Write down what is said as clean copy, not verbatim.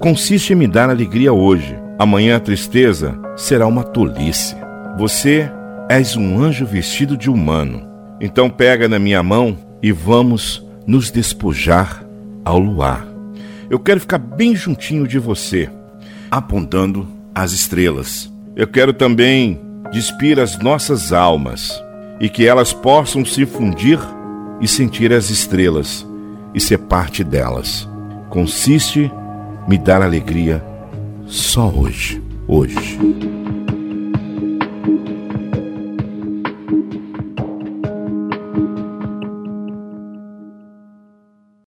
consiste em me dar alegria hoje. Amanhã a tristeza será uma tolice. Você és um anjo vestido de humano. Então pega na minha mão e vamos nos despojar ao luar. Eu quero ficar bem juntinho de você, apontando as estrelas. Eu quero também despir as nossas almas e que elas possam se fundir e sentir as estrelas e ser parte delas. Consiste me dar alegria só hoje. Hoje.